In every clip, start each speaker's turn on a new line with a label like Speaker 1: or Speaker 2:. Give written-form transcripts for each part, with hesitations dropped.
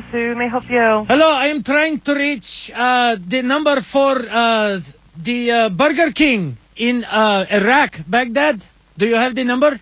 Speaker 1: Sue. May I help you?
Speaker 2: Hello, I am trying to reach the number for the Burger King in Iraq, Baghdad. Do you have the number?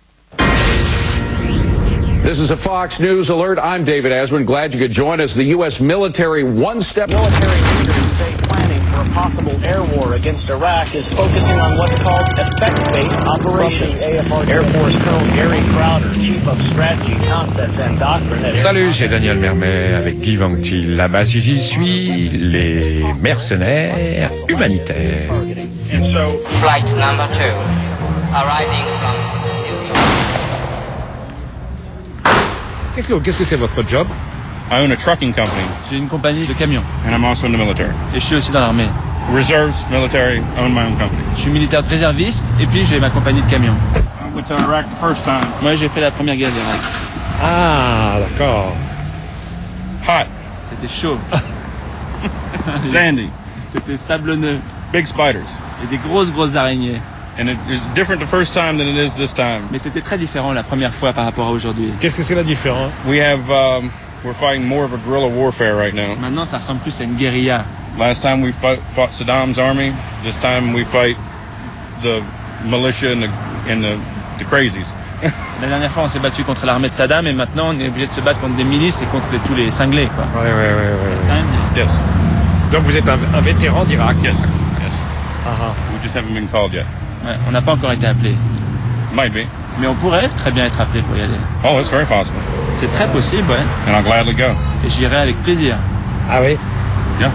Speaker 3: This is a Fox News alert. I'm David Asman. Glad you could join us. The U.S. military one-step...
Speaker 4: Military leaders say planning for a possible air war against Iraq is focusing on what's called effect-based operations. Air Force Colonel Gary Crowder, Chief of Strategy, Concepts and Doctrine at
Speaker 5: Salut, c'est Daniel Mermet avec Guy Vanctil. Là-bas, si j'y suis, les mercenaires humanitaires.
Speaker 6: Flight number 2, arriving from New York.
Speaker 5: Qu'est-ce que c'est votre job?
Speaker 7: I own a trucking company.
Speaker 8: J'ai une compagnie de camions.
Speaker 7: And I'm also in the military.
Speaker 8: Et je suis aussi dans l'armée.
Speaker 7: Reserves, military, own my own company.
Speaker 8: Je suis militaire réserviste et puis j'ai ma compagnie de camions.
Speaker 7: I went to Iraq the first time.
Speaker 8: Moi, j'ai fait la première guerre d'Irak.
Speaker 5: Ah, d'accord.
Speaker 7: Hot.
Speaker 8: C'était chaud.
Speaker 7: Sandy.
Speaker 8: C'était sablonneux.
Speaker 7: Big spiders.
Speaker 8: Et des grosses araignées.
Speaker 7: And it is different the first time than it is this time.
Speaker 8: Mais c'était très différent la première fois par rapport à aujourd'hui.
Speaker 5: Qu'est-ce que c'est la différence?
Speaker 7: We're fighting more of a guerrilla warfare right now.
Speaker 8: Maintenant, ça ressemble plus à une guérilla.
Speaker 7: Last time we fought Saddam's army. This time we fight the militia and the crazies.
Speaker 8: La dernière fois, on s'est battu contre l'armée de Saddam et maintenant, on est obligé de se battre contre des milices et contre tous les cinglés, quoi.
Speaker 5: Ouais.
Speaker 7: Yes.
Speaker 5: Donc vous êtes un vétéran d'Irak?
Speaker 7: Yes.
Speaker 5: Uh-huh.
Speaker 7: We just haven't been called yet.
Speaker 8: Ouais, on n'a pas encore été appelé.
Speaker 7: Might be.
Speaker 8: Mais on pourrait très bien être appelé pour y aller.
Speaker 7: Oh, it's very possible.
Speaker 8: C'est très possible, ouais.
Speaker 7: And I'll gladly go.
Speaker 8: Et j'irai avec plaisir.
Speaker 5: Ah oui?
Speaker 7: Yeah.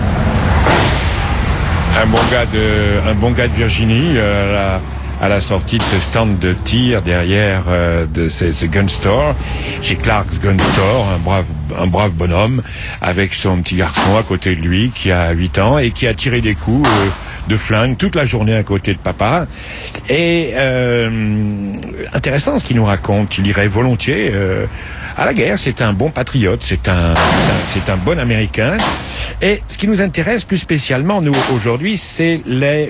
Speaker 5: Un bon gars de Virginie à la sortie de ce stand de tir derrière de ce gun store, chez Clark's Gun Store, un brave bonhomme avec son petit garçon à côté de lui qui a 8 ans et qui a tiré des coups de flingue toute la journée à côté de papa. Et intéressant ce qu'il nous raconte. Il irait volontiers à la guerre. C'est un bon patriote, c'est un bon Américain. Et ce qui nous intéresse plus spécialement, nous, aujourd'hui, c'est les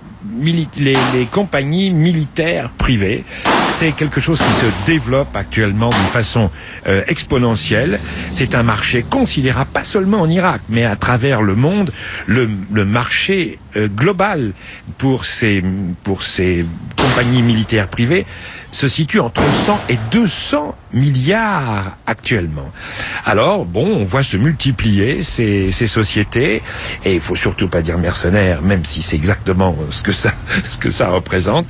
Speaker 5: compagnies militaires privées. C'est quelque chose qui se développe actuellement d'une façon exponentielle. C'est un marché considérable, pas seulement en Irak, mais à travers le monde. Le marché global pour ces compagnies militaires privées se situe entre 100 et 200 milliards actuellement. Alors, bon, on voit se multiplier ces sociétés, et il faut surtout pas dire mercenaires, même si c'est exactement ce que ça représente.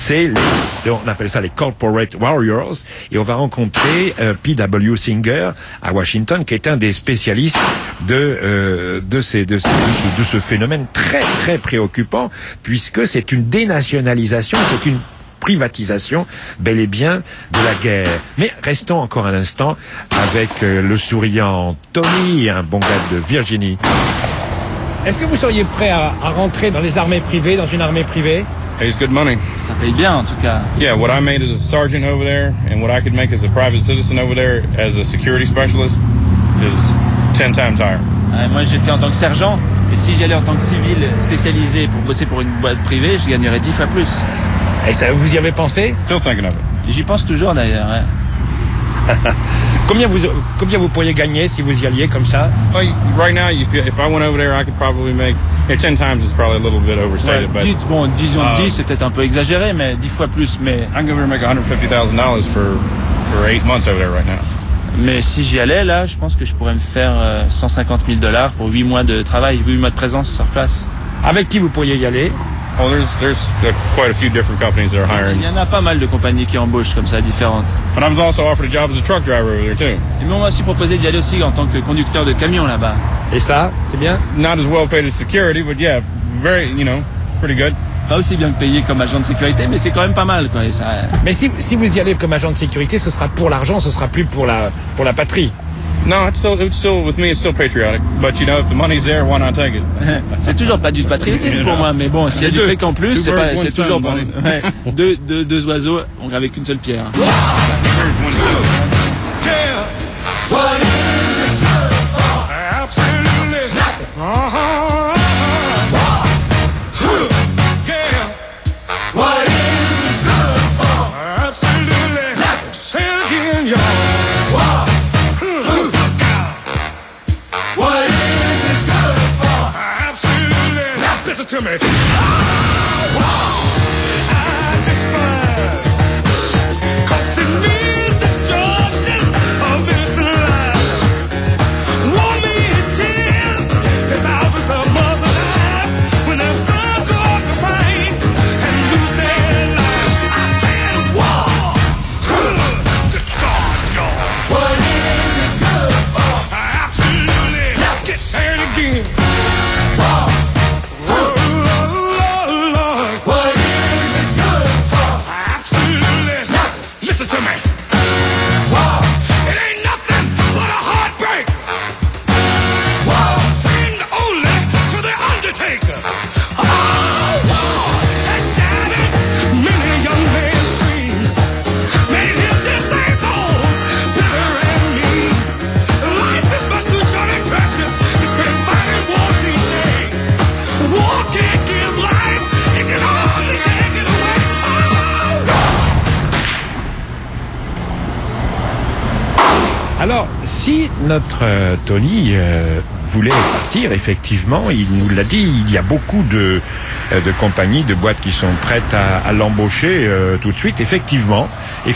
Speaker 5: On appelle ça les corporate warriors, et on va rencontrer P.W. Singer à Washington, qui est un des spécialistes de ce phénomène très très préoccupant, puisque c'est une dénationalisation, c'est une privatisation bel et bien de la guerre. Mais restons encore un instant avec le souriant Tony, un bon gars de Virginie. Est-ce que vous seriez prêt à rentrer dans les armées privées, dans une armée privée?
Speaker 7: Pays good money.
Speaker 8: Ça paye bien, en tout cas.
Speaker 7: Yeah, what I made as a sergeant over there and what I could make as a private citizen over there as a security specialist is 10 times higher.
Speaker 8: Moi, j'étais en tant que sergent, et si j'allais en tant que civil spécialisé pour bosser pour une boîte privée, je gagnerais 10 fois plus.
Speaker 5: Et ça, vous y avez pensé?
Speaker 7: Still thinking of it.
Speaker 8: J'y pense toujours, d'ailleurs, ouais.
Speaker 5: Combien vous pourriez gagner si vous y alliez comme ça?
Speaker 7: Well, right now, if I went over there, I could probably make 10 times is probably a little bit overstated, but
Speaker 8: disons 10, c'est peut-être un peu exagéré, mais 10 fois plus. Mais
Speaker 7: I can go over and make $150,000 for 8 months over there right now.
Speaker 8: Mais si j'y allais, là, je pense que je pourrais me faire $150,000 pour 8 mois de travail, 8 mois de présence sur place.
Speaker 5: Avec qui vous pourriez y aller?
Speaker 7: Oh, there's quite a few different companies that are hiring.
Speaker 8: Il y en a pas mal de compagnies qui embauchent comme ça, différentes.
Speaker 7: But I was also offered a job as a truck driver over there too.
Speaker 8: Et on m'a aussi proposé d'y aller aussi en tant que conducteur de camion là-bas.
Speaker 5: Et ça, c'est bien?
Speaker 7: Not as well paid as security, but yeah, very, pretty good.
Speaker 8: Pas aussi bien que payé comme agent de sécurité, mais c'est quand même pas mal, quoi. Et ça...
Speaker 5: Mais si vous y allez comme agent de sécurité, ce sera pour l'argent, ce sera plus pour la patrie.
Speaker 7: No, with me, it's still patriotic. But if the money's there, why not take it?
Speaker 8: C'est toujours pas du patriotisme pour moi, mais bon, s'il y a du fric en plus, c'est toujours bon. Ouais. Deux oiseaux, on avec une seule pierre.
Speaker 5: Alors, si notre Tony voulait partir, effectivement, il nous l'a dit, il y a beaucoup de compagnies, de boîtes qui sont prêtes à l'embaucher tout de suite. Effectivement,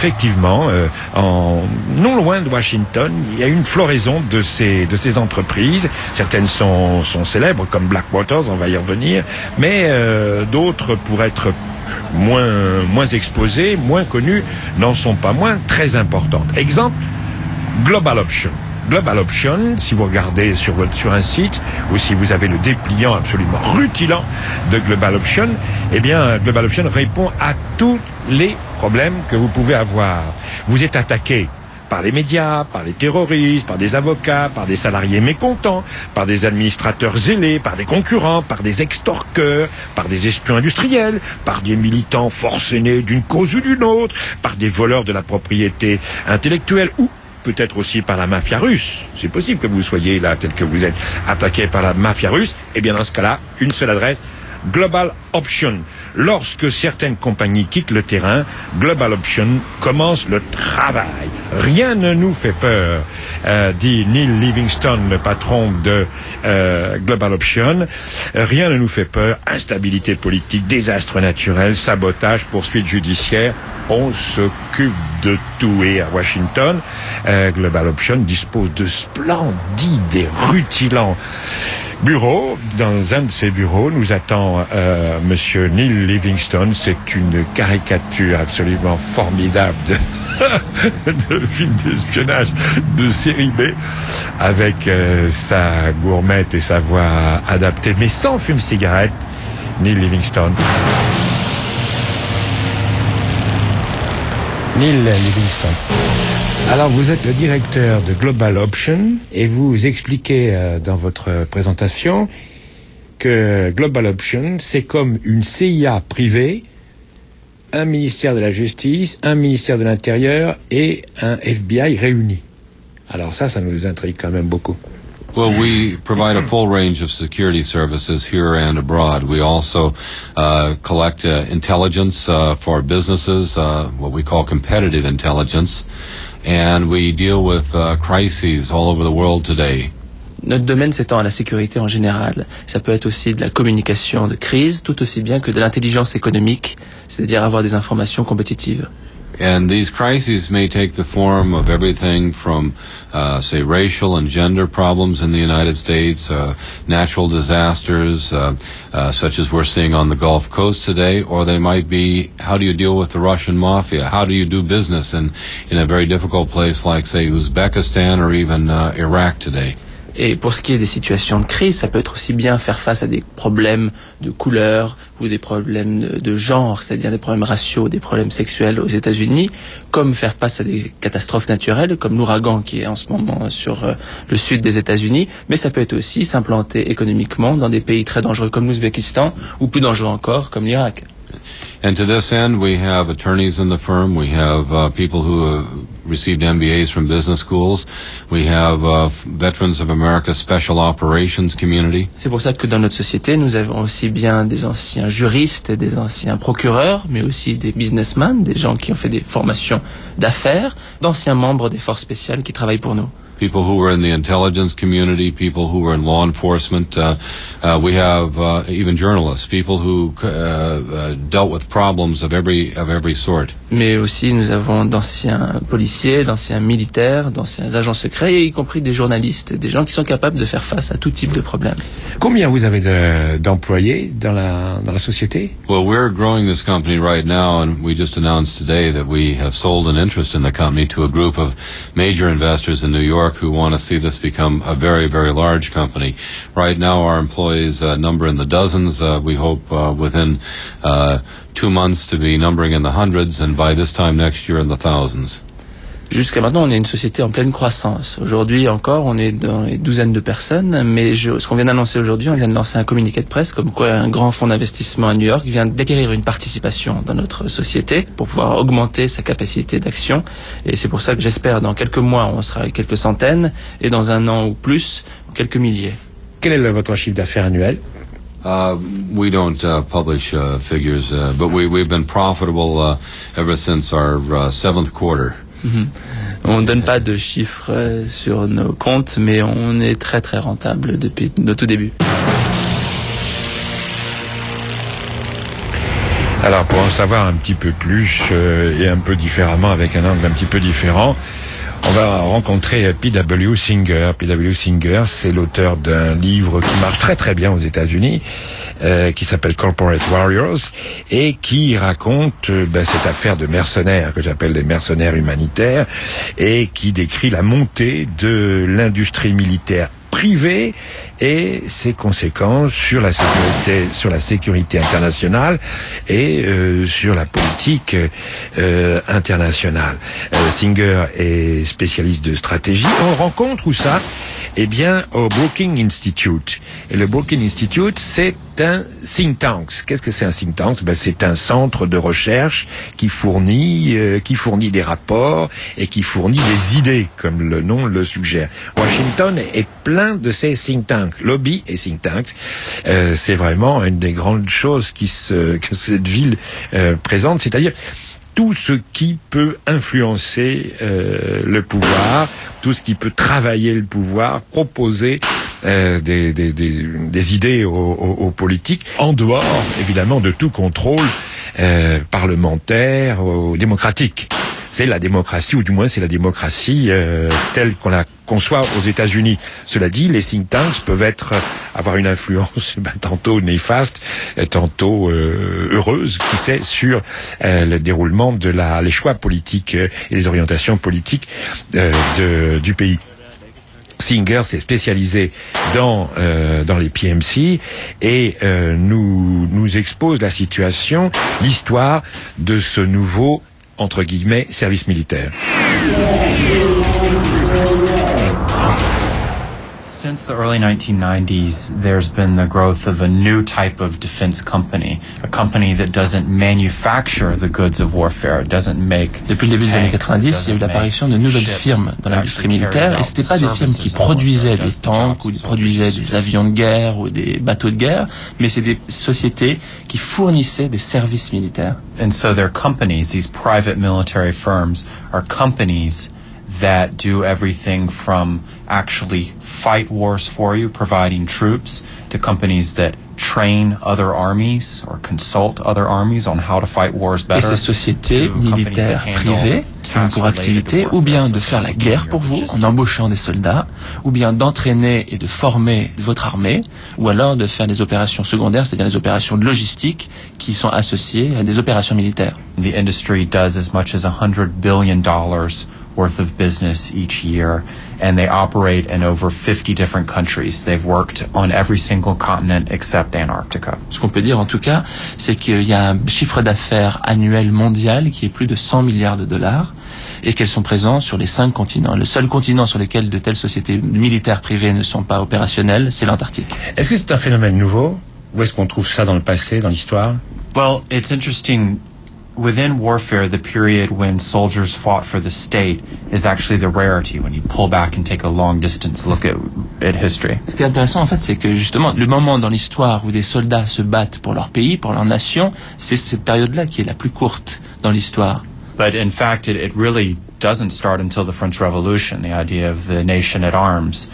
Speaker 5: non loin de Washington, il y a une floraison de ces entreprises. Certaines sont célèbres, comme Blackwater, on va y revenir, mais d'autres, pour être moins exposées, moins connues, n'en sont pas moins très importantes. Exemple, Global Option. Global Option, si vous regardez sur un site, ou si vous avez le dépliant absolument rutilant de Global Option, eh bien, Global Option répond à tous les problèmes que vous pouvez avoir. Vous êtes attaqué par les médias, par les terroristes, par des avocats, par des salariés mécontents, par des administrateurs zélés, par des concurrents, par des extorqueurs, par des espions industriels, par des militants forcenés d'une cause ou d'une autre, par des voleurs de la propriété intellectuelle ou peut-être aussi par la mafia russe. C'est possible que vous soyez là, tel que vous êtes attaqué par la mafia russe. Eh bien, dans ce cas-là, une seule adresse, Global Option. Lorsque certaines compagnies quittent le terrain, Global Option commence le travail. Rien ne nous fait peur, dit Neil Livingstone, le patron de Global Option. Rien ne nous fait peur. Instabilité politique, désastre naturel, sabotage, poursuite judiciaire. On s'occupe de tout. Et à Washington, Global Option dispose de splendides et rutilants bureaux. Dans un de ces bureaux, nous attend Monsieur Neil Livingstone. C'est une caricature absolument formidable de film d'espionnage de série B, avec sa gourmette et sa voix adaptée, mais sans fume-cigarette. Neil Livingstone. Neil Livingstone. Alors, vous êtes le directeur de Global Option et vous expliquez dans votre présentation que Global Option, c'est comme une CIA privée, un ministère de la Justice, un ministère de l'Intérieur et un FBI réunis. Alors ça nous intrigue quand même beaucoup.
Speaker 1: Well, we provide a full range of security services here and abroad. We also collect intelligence for businesses, what we call competitive intelligence, and we deal with crises all over the world today.
Speaker 8: Notre domaine s'étend à la sécurité en général. Ça peut être aussi de la communication de crise, tout aussi bien que de l'intelligence économique, c'est-à-dire avoir des informations compétitives.
Speaker 1: And these crises may take the form of everything from, say, racial and gender problems in the United States, natural disasters, such as we're seeing on the Gulf Coast today, or they might be, how do you deal with the Russian mafia? How do you do business in a very difficult place like, say, Uzbekistan or even Iraq today?
Speaker 8: Et pour ce qui est des situations de crise, ça peut être aussi bien faire face à des problèmes de couleur ou des problèmes de genre, c'est-à-dire des problèmes raciaux, des problèmes sexuels aux États-Unis, comme faire face à des catastrophes naturelles, comme l'ouragan qui est en ce moment sur le sud des États-Unis, mais ça peut être aussi s'implanter économiquement dans des pays très dangereux comme l'Ouzbékistan ou plus dangereux encore comme l'Irak.
Speaker 1: And to this end, we have attorneys in the firm. We have people who have received MBAs from business schools. We have veterans of America's Special Operations Community.
Speaker 8: C'est pour ça que dans notre société, nous avons aussi bien des anciens juristes, des anciens procureurs, mais aussi des businessmen, des gens qui ont fait des formations d'affaires, d'anciens membres des forces spéciales qui travaillent pour nous.
Speaker 1: People who were in the intelligence community, people who were in law enforcement. We have even journalists, people who dealt with problems of every sort.
Speaker 8: Mais aussi, nous avons d'anciens policiers, d'anciens militaires, d'anciens agents secrets, y compris des journalistes, des gens qui sont capables de faire face à tout type de problème.
Speaker 5: Combien vous avez d'employés dans la société?
Speaker 1: Well, we're growing this company right now, and we just announced today that we have sold an interest in the company to a group of major investors in New York who want to see this become a very, very large company. Right now, our employees number in the dozens. We hope within 2 months to be numbering in the hundreds, and by this time next year in the thousands.
Speaker 8: Jusqu'à maintenant, on est une société en pleine croissance. Aujourd'hui encore, on est dans les douzaines de personnes, mais ce qu'on vient d'annoncer aujourd'hui, on vient de lancer un communiqué de presse comme quoi un grand fonds d'investissement à New York vient d'acquérir une participation dans notre société pour pouvoir augmenter sa capacité d'action. Et c'est pour ça que j'espère dans quelques mois, on sera quelques centaines, et dans un an ou plus, quelques milliers.
Speaker 5: Quel est votre chiffre d'affaires annuel?
Speaker 1: We don't publish figures, but we've been profitable ever since our 7th quarter.
Speaker 8: Mm-hmm. On ne donne pas de chiffres sur nos comptes, mais on est très très rentable depuis le tout début.
Speaker 5: Alors, pour en savoir un petit peu plus et un peu différemment, avec un angle un petit peu différent, on va rencontrer P.W. Singer. P.W. Singer, c'est l'auteur d'un livre qui marche très très bien aux États-Unis, qui s'appelle Corporate Warriors, et qui raconte cette affaire de mercenaires que j'appelle les mercenaires humanitaires, et qui décrit la montée de l'industrie militaire privée et ses conséquences sur la sécurité internationale et sur la politique internationale. Singer est spécialiste de stratégie. On rencontre où ça? Eh bien, au Brookings Institute. Et le Brookings Institute, c'est un think tank. Qu'est-ce que c'est un think tank? C'est un centre de recherche qui fournit des rapports et qui fournit des idées, comme le nom le suggère. Washington est plein de ces think tanks, lobby et think tanks. C'est vraiment une des grandes choses que cette ville présente, c'est-à-dire tout ce qui peut influencer le pouvoir, tout ce qui peut travailler le pouvoir, proposer des idées aux politiques, en dehors évidemment de tout contrôle parlementaire ou démocratique. C'est la démocratie, ou du moins c'est la démocratie telle qu'on la conçoit aux États-Unis. Cela dit, les think tanks peuvent avoir une influence tantôt néfaste, tantôt heureuse, qui sait, sur le déroulement les choix politiques et les orientations politiques du pays. Singer s'est spécialisé dans les PMC et nous expose la situation, l'histoire de ce nouveau, entre guillemets, service militaire.
Speaker 9: Since the early 1990s, there's been the growth of a new type of defense company, a company that doesn't manufacture the goods of warfare, it doesn't make.
Speaker 8: Depuis le début des années 90, il y a eu l'apparition de nouvelles firmes dans l'industrie militaire, et c'était pas des firmes qui produisaient des tanks ou qui produisaient des avions de guerre ou des bateaux de guerre, mais c'est des sociétés qui fournissaient des services militaires.
Speaker 9: And so their companies, these private military firms, are companies that do everything from actually fight wars for you, providing troops, to companies that train other armies or consult other armies on how to fight wars better.
Speaker 8: Et ces sociétés militaires privées ont pour activité ou bien de faire la guerre pour vous en embauchant des soldats, ou bien d'entraîner et de former votre armée, ou alors de faire des opérations secondaires, c'est-à-dire des opérations de logistique qui sont associées à des opérations militaires.
Speaker 9: The industry does as much as $100 billion worth of business each year, and they operate in over 50 different countries. They've worked on every single continent except Antarctica.
Speaker 8: Ce qu'on peut dire en tout cas, c'est qu'il y a un chiffre d'affaires annuel mondial qui est plus de 100 milliards de dollars et qu'elles sont présentes sur les 5 continents. Le seul continent sur lequel de telles sociétés militaires privées ne sont pas opérationnelles, c'est l'Antarctique.
Speaker 5: Est-ce que c'est un phénomène nouveau? Ou est-ce qu'on trouve ça dans le passé, dans l'histoire?
Speaker 9: Well, it's interesting. Within warfare, the period when soldiers fought for the state is actually the rarity when you pull back and take a long distance look at history.
Speaker 8: Ce qui est intéressant en fait, c'est que justement le moment dans l'histoire où des soldats se battent pour leur pays, pour leur nation, c'est cette période-là qui est la plus courte dans l'histoire.
Speaker 9: But in fact, it really doesn't start until the French Revolution, the idea of the nation at arms.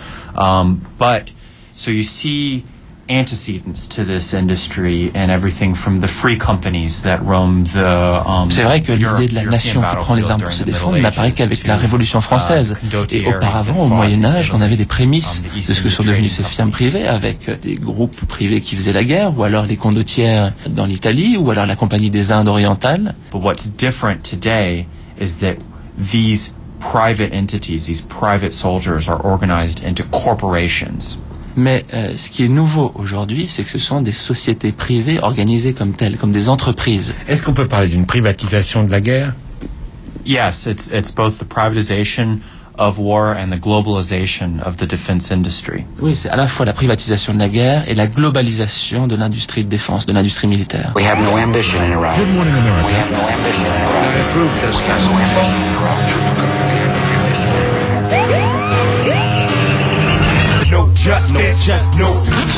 Speaker 9: But so you see antecedents to this industry and everything from the free companies that roam the
Speaker 8: C'est vrai que l'idée de la nation qui prend les armes pour se défendre n'apparaît qu'avec la Révolution française. Et auparavant, au Moyen-Âge, on avait des prémices de ce que sont devenues ces firmes privées, avec des groupes privés qui faisaient la guerre, ou alors les condottières dans l'Italie, ou alors la Compagnie des Indes orientales.
Speaker 9: But what's different today is that these private entities, these private soldiers are organized into corporations.
Speaker 8: Mais ce qui est nouveau aujourd'hui, c'est que ce sont des sociétés privées organisées comme telles, comme des entreprises.
Speaker 5: Est-ce qu'on peut parler d'une privatisation de la guerre?
Speaker 9: Yes, it's both the privatization of war and the globalization of the defense industry.
Speaker 8: Oui, c'est à la fois la privatisation de la guerre et la globalisation de l'industrie de défense, de l'industrie militaire.
Speaker 6: We have no ambition in Iraq.
Speaker 5: Good morning, America.
Speaker 6: We have no ambition in Iraq.
Speaker 5: I approve this
Speaker 6: We have no ambition in Iraq.
Speaker 10: No justice, just no.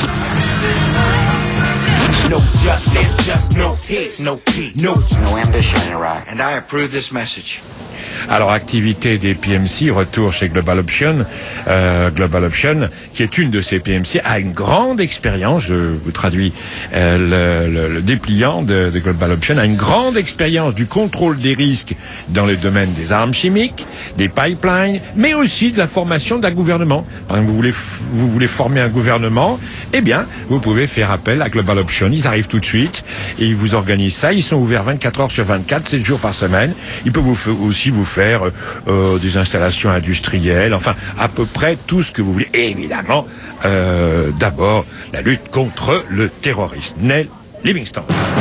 Speaker 10: No justice, just no peace. No peace. No
Speaker 6: ambition in Iraq.
Speaker 10: And I approve this message.
Speaker 5: Alors, activité des PMC, retour chez Global Option. Global Option, qui est une de ces PMC, a une grande expérience, je vous traduis le dépliant de Global Option, a une grande expérience du contrôle des risques dans le domaine des armes chimiques, des pipelines, mais aussi de la formation d'un gouvernement. Par exemple, vous voulez former un gouvernement, eh bien, vous pouvez faire appel à Global Option. Ils arrivent tout de suite et ils vous organisent ça. Ils sont ouverts 24 heures sur 24, 7 jours par semaine. Ils peuvent aussi vous faire des installations industrielles, enfin, à peu près tout ce que vous voulez. Et évidemment, d'abord, la lutte contre le terrorisme. Neil Livingston.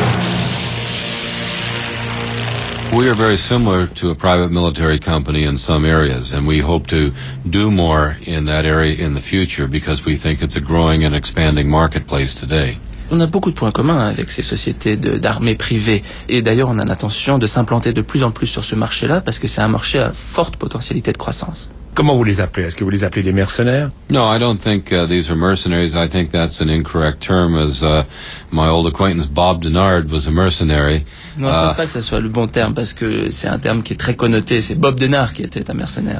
Speaker 1: We are very similar to a private military company in some areas, and we hope to do more in that area in the future because we think it's a growing and expanding marketplace today.
Speaker 8: On a beaucoup de points communs avec ces sociétés d'armées privées. Et d'ailleurs, on a l'intention de s'implanter de plus en plus sur ce marché-là parce que c'est un marché à forte potentialité de croissance.
Speaker 5: Comment vous les appelez? Est-ce que vous les appelez des mercenaires?
Speaker 1: No, I don't think these are mercenaries. I think that's an incorrect term, as my old acquaintance Bob Denard was a mercenary.
Speaker 8: Non, je pense pas que ce soit le bon terme parce que c'est un terme qui est très connoté. C'est Bob Denard qui était un mercenaire.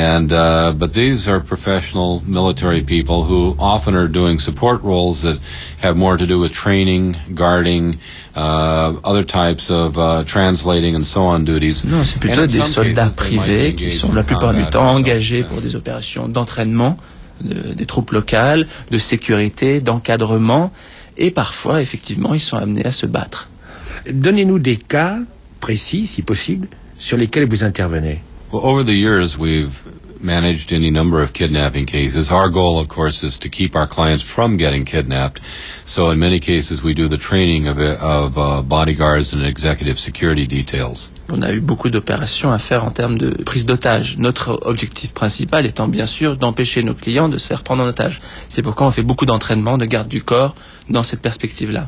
Speaker 1: But these are professional military people who often are doing support roles that have more to do with training, guarding, other types of translating and so on duties.
Speaker 8: Non, c'est plutôt des soldats privés qui sont la plupart du temps engagés pour des opérations d'entraînement des troupes locales, de sécurité, d'encadrement, et parfois, effectivement, ils sont amenés à se battre.
Speaker 5: Donnez-nous des cas précis, si possible, sur lesquels vous intervenez.
Speaker 1: Well, over the years, we've managed any number of kidnapping cases. Our goal, of course, is to keep our clients from getting kidnapped. So in many cases, we do the training of bodyguards and executive security details.
Speaker 8: On a eu beaucoup d'opérations à faire en termes de prise d'otage. Notre objectif principal étant bien sûr d'empêcher nos clients de se faire prendre en otage. C'est pourquoi on fait beaucoup d'entraînement, de garde du corps dans cette perspective-là.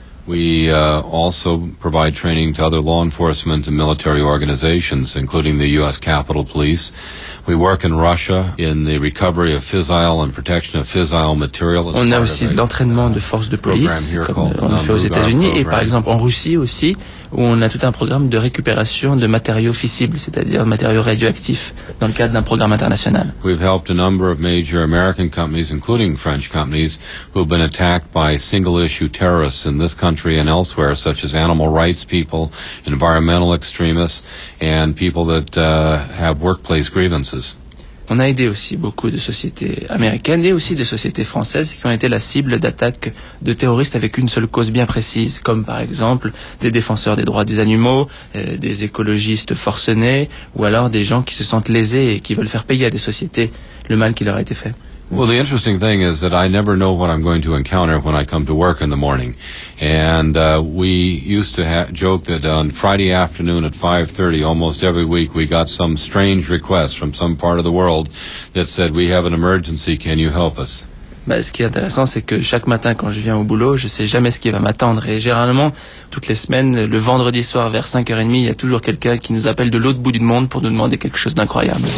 Speaker 1: We also provide training to other law enforcement and military organizations, including the U.S. Capitol Police. We work in Russia in the recovery of fissile and protection of fissile material.
Speaker 8: On a aussi de l'entraînement de forces de police, comme on le fait aux États-Unis, et par exemple en Russie aussi, où on a tout un programme de récupération de matériaux fissibles, c'est-à-dire matériaux radioactifs, dans le cadre d'un programme international.
Speaker 1: We've helped a number of major American companies, including French companies, who have been attacked by single-issue terrorists in this country and elsewhere, such as animal rights people, environmental extremists, and people that have workplace grievances.
Speaker 8: On a aidé aussi beaucoup de sociétés américaines et aussi des sociétés françaises qui ont été la cible d'attaques de terroristes avec une seule cause bien précise, comme par exemple des défenseurs des droits des animaux, des écologistes forcenés, ou alors des gens qui se sentent lésés et qui veulent faire payer à des sociétés le mal qui leur a été fait.
Speaker 1: Well, the interesting thing is that I never know what I'm going to encounter when I come to work in the morning. And we used to joke that on Friday afternoon at 5:30, almost every week, we got some strange request from some part of the world that said, "We have an emergency, can you help us?"
Speaker 8: Ce qui est intéressant, c'est que chaque matin, quand je viens au boulot, je sais jamais ce qui va m'attendre. Et généralement, toutes les semaines, le vendredi soir vers 5h30, il y a toujours quelqu'un qui nous appelle de l'autre bout du monde pour nous demander quelque chose d'incroyable.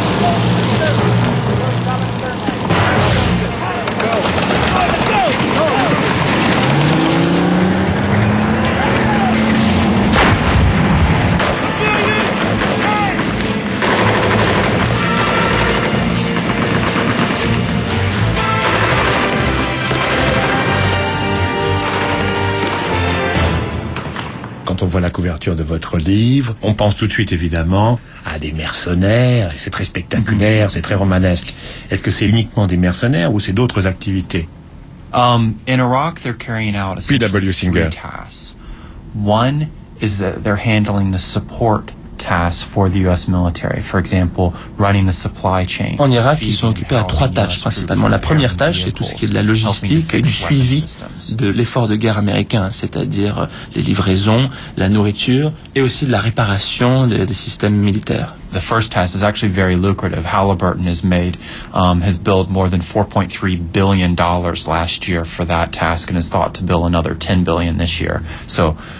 Speaker 5: Quand on voit la couverture de votre livre, on pense tout de suite évidemment à des mercenaires, et c'est très spectaculaire, c'est très romanesque. Est-ce que c'est uniquement des mercenaires ou c'est d'autres activités?
Speaker 9: In Iraq, they're carrying out essentially three tasks. One is that they're handling the support tasks for the U.S. military. For example, running the supply chain.
Speaker 8: En Irak, ils sont occupés à trois tâches principalement. La première tâche, c'est tout ce qui est de la logistique et du suivi de l'effort de guerre américain, c'est-à-dire les livraisons, la nourriture et aussi de la réparation des systèmes militaires.
Speaker 9: The first task is actually very lucrative. Halliburton has billed more than $4.3 billion last year for that task and is thought to bill another $10 billion this year. So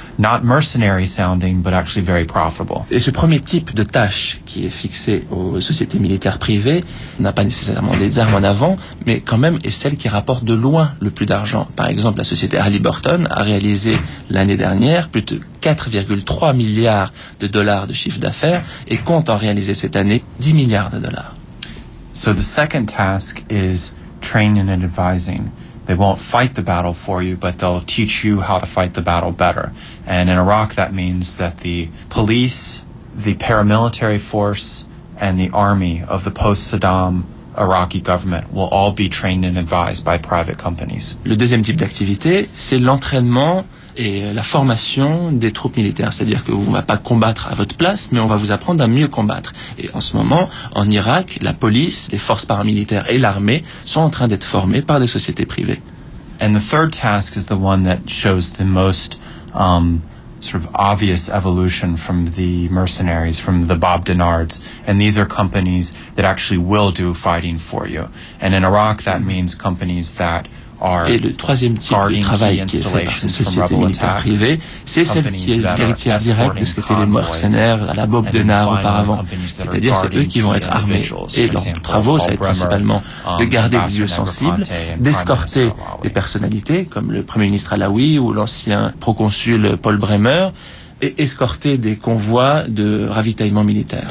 Speaker 9: not mercenary sounding, but actually very profitable.
Speaker 8: Et ce premier type de tâche qui est fixé aux sociétés militaires privées n'a pas nécessairement des armes en avant, mais quand même est celle qui rapporte de loin le plus d'argent. Par exemple, la société Halliburton a réalisé l'année dernière plus de 4,3 milliards de dollars de chiffre d'affaires et compte en réaliser cette année 10 milliards de dollars.
Speaker 9: So the second task is training and advising. They won't fight the battle for you, but they'll teach you how to fight the battle better. And in Iraq, that means that the police, the paramilitary force, and the army of the post-Saddam Iraqi government will all be trained and advised by private companies.
Speaker 8: Le deuxième type d'activité, c'est l'entraînement et la formation des troupes militaires. C'est-à-dire que vous ne va pas combattre à votre place, mais on va vous apprendre à mieux combattre. Et en ce moment, en Irak, la police, les forces paramilitaires et l'armée sont en train d'être formées par des sociétés privées.
Speaker 9: And the third task is the one that shows the most sort of obvious evolution from the mercenaries, from the Bob Denards. And these are companies that actually will do fighting for you. And in Iraq, that means companies that
Speaker 8: Et le troisième type de travail qui est fait par ces sociétés militaires privées, c'est celle qui est l'héritière directe de ce qu'étaient les mercenaires à la Bob Denard auparavant. C'est-à-dire c'est eux qui vont être armés. Et leurs travaux, ça va être principalement de garder des lieux sensibles, d'escorter des personnalités comme le Premier ministre Alaoui ou l'ancien proconsul Paul Bremer, et escorter des convois de ravitaillement militaire.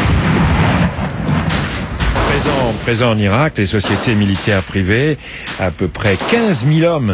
Speaker 5: Présent en Irak, les sociétés militaires privées, à peu près 15 000 hommes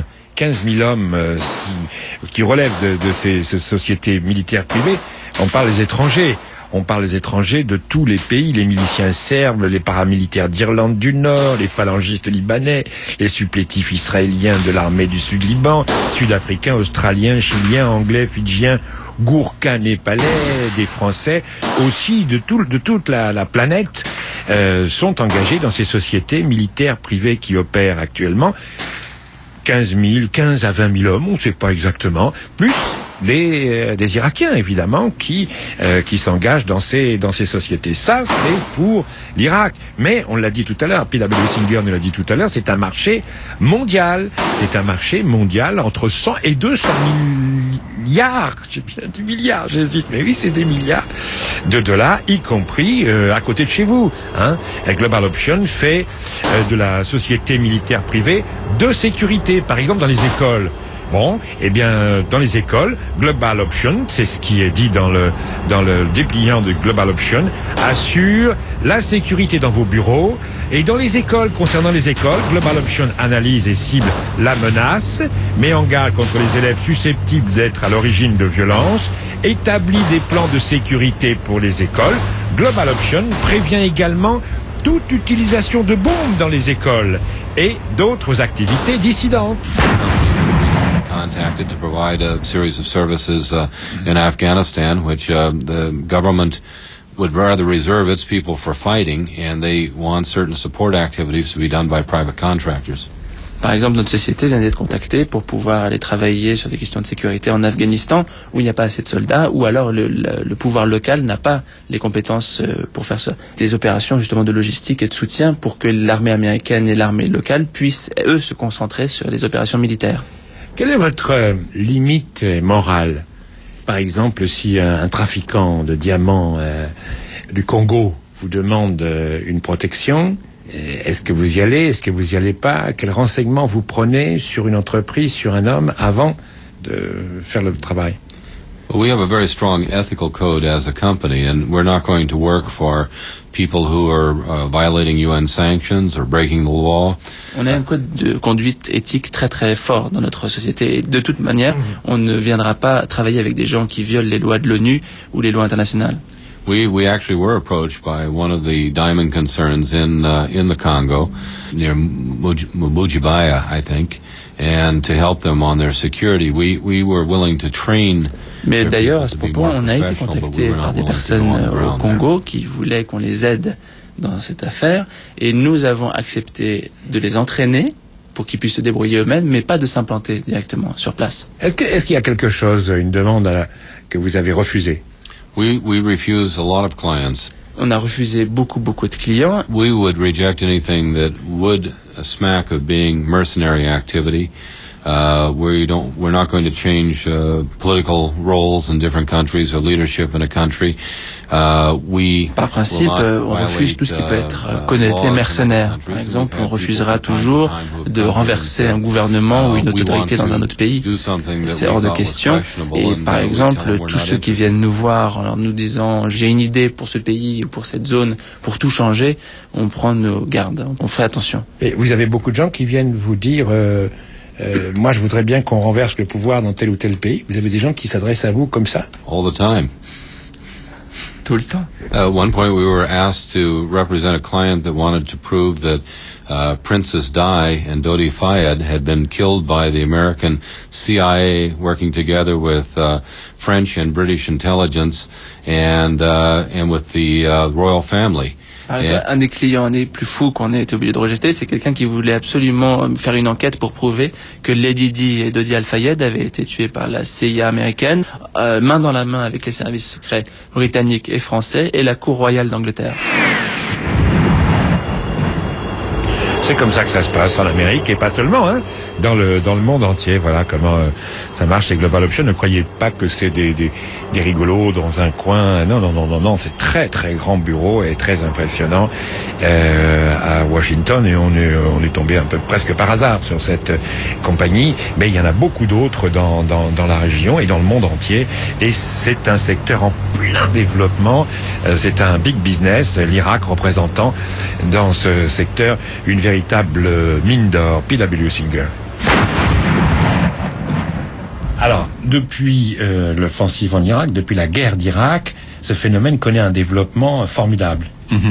Speaker 5: qui relèvent de ces sociétés militaires privées. On parle des étrangers. On parle des étrangers de tous les pays, les miliciens serbes, les paramilitaires d'Irlande du Nord, les phalangistes libanais, les supplétifs israéliens de l'armée du Sud-Liban, sud-africains, australiens, chiliens, anglais, fidjiens, gourkas népalais, des Français, aussi de toute la planète, sont engagés dans ces sociétés militaires privées qui opèrent actuellement. 15 à 20 000 hommes, on ne sait pas exactement, plus des Irakiens évidemment qui s'engagent dans ces sociétés. Ça c'est pour l'Irak. Mais on l'a dit tout à l'heure, P.W. Singer nous l'a dit tout à l'heure, c'est un marché mondial. C'est un marché mondial entre 100 et 200 milliards. J'ai bien dit milliards, j'hésite, mais oui c'est des milliards de dollars, y compris à côté de chez vous. La Global Option fait de la société militaire privée de sécurité, par exemple dans les écoles. Bon, eh bien, dans les écoles, Global Option, c'est ce qui est dit dans le dépliant de Global Option, assure la sécurité dans vos bureaux. Et dans les écoles, concernant les écoles, Global Option analyse et cible la menace, met en garde contre les élèves susceptibles d'être à l'origine de violences, établit des plans de sécurité pour les écoles. Global Option prévient également toute utilisation de bombes dans les écoles et d'autres activités dissidentes.
Speaker 1: Contacted to provide a series of services in Afghanistan, which the government would rather reserve its people for fighting, and they want certain support activities to be done by private contractors.
Speaker 8: Par exemple, notre société vient d'être contactée pour pouvoir aller travailler sur des questions de sécurité en Afghanistan, où il n'y a pas assez de soldats, ou alors le pouvoir local n'a pas les compétences pour faire ça. Des opérations justement de logistique et de soutien pour que l'armée américaine et l'armée locale puissent, eux, se concentrer sur les opérations militaires.
Speaker 5: Quelle est votre limite morale? Par exemple, si un trafiquant de diamants du Congo vous demande une protection, est-ce que vous y allez? Est-ce que vous y allez pas? Quels renseignements vous prenez sur une entreprise, sur un homme, avant de faire le travail?
Speaker 1: We have a very strong ethical code as a company, and we're not going to work for people who are violating UN sanctions or breaking the law.
Speaker 8: On a un code de conduite éthique très très fort dans notre société. Et de toute manière, on ne viendra pas travailler avec des gens qui violent les lois de l'ONU ou les lois internationales.
Speaker 1: We actually were approached by one of the diamond concerns in the Congo, near Mujibaya, I think, and to help them on their security. We were willing to train.
Speaker 8: Mais d'ailleurs, à ce propos, on a été contacté par des personnes au Congo qui voulaient qu'on les aide dans cette affaire, et nous avons accepté de les entraîner pour qu'ils puissent se débrouiller eux-mêmes, mais pas de s'implanter directement sur place.
Speaker 5: Est-ce qu'il y a quelque chose, une demande que vous avez refusée?
Speaker 1: We refuse a lot of clients.
Speaker 8: On a refusé beaucoup de clients.
Speaker 1: We would reject anything that would smack of being mercenary activity. We're not going to change political roles in different countries or leadership in a country.
Speaker 8: Par principe, on refuse tout ce qui peut être connoté mercenaire. Par exemple, on refusera toujours de renverser un gouvernement ou une autorité dans un autre pays. C'est hors de question. Et par exemple, tous ceux qui viennent nous voir en nous disant « j'ai une idée pour ce pays ou pour cette zone, pour tout changer », on prend nos gardes, on fait attention.
Speaker 5: Et vous avez beaucoup de gens qui viennent vous dire moi je voudrais bien qu'on renverse le pouvoir dans tel ou tel pays. Vous avez des gens qui s'adressent à vous comme ça?
Speaker 1: All the time.
Speaker 8: Tout le temps.
Speaker 1: At one point we were asked to represent a client that wanted to prove that Princess Di and Dodi Fayed had been killed by the American CIA working together with French and British intelligence and with the royal family.
Speaker 8: Un des clients des plus fous qu'on ait été obligé de rejeter, c'est quelqu'un qui voulait absolument faire une enquête pour prouver que Lady Di et Dodi Al-Fayed avaient été tués par la CIA américaine, main dans la main avec les services secrets britanniques et français et la cour royale d'Angleterre.
Speaker 5: C'est comme ça que ça se passe en Amérique et pas seulement, hein, dans le monde entier. Voilà comment ça marche. Les Global Options. Ne croyez pas que c'est des rigolos dans un coin. Non. C'est très très grand bureau et très impressionnant à Washington. Et on est tombé un peu presque par hasard sur cette compagnie. Mais il y en a beaucoup d'autres dans la région et dans le monde entier. Et c'est un secteur en plein développement. C'est un big business. L'Irak représentant dans ce secteur une véritable mine d'or. P.W. Singer. Alors, depuis l'offensive en Irak, depuis la guerre d'Irak, ce phénomène connaît un développement formidable.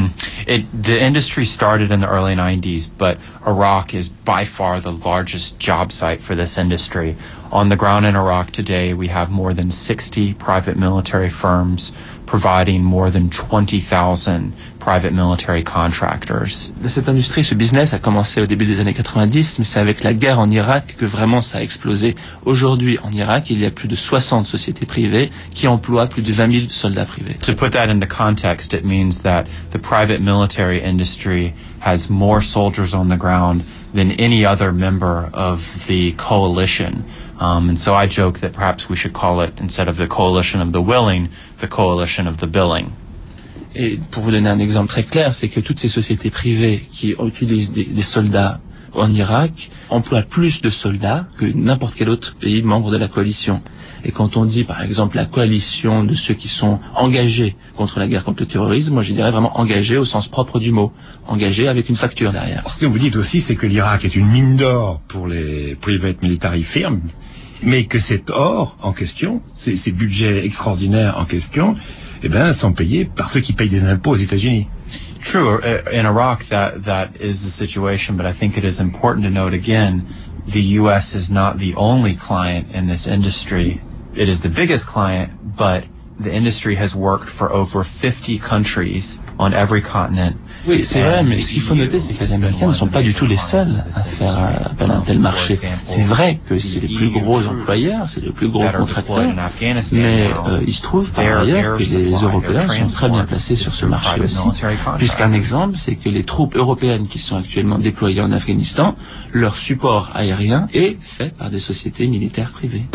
Speaker 9: The industry started in the early 90s, but Iraq is by far the largest job site for this industry. On the ground in Iraq today, we have more than 60 private military firms providing more than 20,000 private military contractors.
Speaker 8: Cette industrie, ce business a commencé au début des années 90, mais c'est avec la guerre en Irak que vraiment ça a explosé. Aujourd'hui, en Irak, il y a plus de 60 sociétés privées qui emploient plus de 20 000 soldats privés.
Speaker 9: To put that into context, it means that the private military industry has more soldiers on the ground than any other member of the coalition. And so I joke that perhaps we should call it, instead of the coalition of the willing, the coalition of the billing.
Speaker 8: Et pour vous donner un exemple très clair, c'est que toutes ces sociétés privées qui utilisent des soldats en Irak emploient plus de soldats que n'importe quel autre pays membre de la coalition. Et quand on dit, par exemple, la coalition de ceux qui sont engagés contre la guerre contre le terrorisme, moi je dirais vraiment engagés au sens propre du mot, engagés avec une facture derrière.
Speaker 5: Ce que vous dites aussi, c'est que l'Irak est une mine d'or pour les private military firms, mais que cet or en question, ces budgets extraordinaires en question, eh ben, sont payés par ceux qui payent des impôts aux États-Unis.
Speaker 9: True, in Iraq that is the situation, but I think it is important to note again, the U.S. is not the only client in this industry. It is the biggest client, but the industry has worked for over 50 countries on every continent.
Speaker 8: Oui, c'est vrai, mais ce qu'il faut noter, c'est que les Américains ne sont pas du tout les seuls à faire appel à un tel marché. C'est vrai que c'est les plus gros employeurs, c'est les plus gros contracteurs, mais il se trouve par ailleurs que les Européens sont très bien placés sur ce marché aussi. Puisqu'un exemple, c'est que les troupes européennes qui sont actuellement déployées en Afghanistan, leur support aérien est fait par des sociétés militaires privées.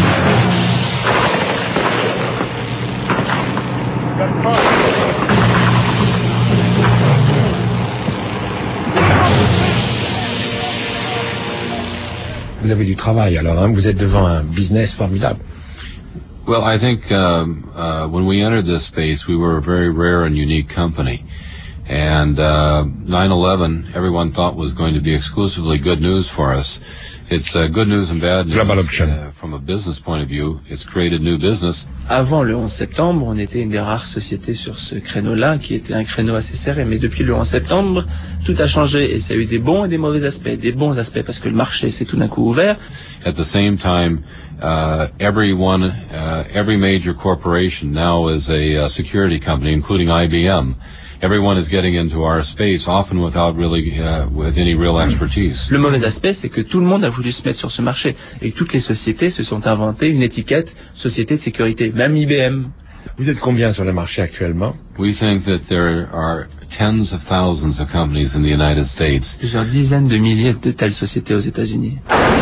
Speaker 5: Vous avez du travail, alors hein, vous êtes devant un business formidable.
Speaker 1: Well, I think when we entered this space, we were a very rare and unique company. And 9/11, everyone thought was going to be exclusively good news for us. It's good news and bad news.
Speaker 5: Global Option.
Speaker 1: From a business point of view, it's created new business.
Speaker 8: Avant le 11 septembre, on était une des rares sociétés sur ce créneau-là, qui était un créneau assez serré. Mais depuis le 11 septembre, tout a changé et ça a eu des bons et des mauvais aspects. Des bons aspects parce que le marché s'est tout d'un coup ouvert.
Speaker 1: At the same time, every major corporation now is a security company, including IBM. Everyone is getting into our space, often without really, with any real expertise.
Speaker 8: Le mauvais aspect, c'est que tout le monde a voulu se mettre sur ce marché et toutes les sociétés se sont inventées une étiquette société de sécurité, même IBM.
Speaker 5: Vous êtes combien sur le marché actuellement?
Speaker 1: We think that there are tens of thousands of companies in the United States.
Speaker 8: Plusieurs dizaines de milliers de telles sociétés aux États-Unis.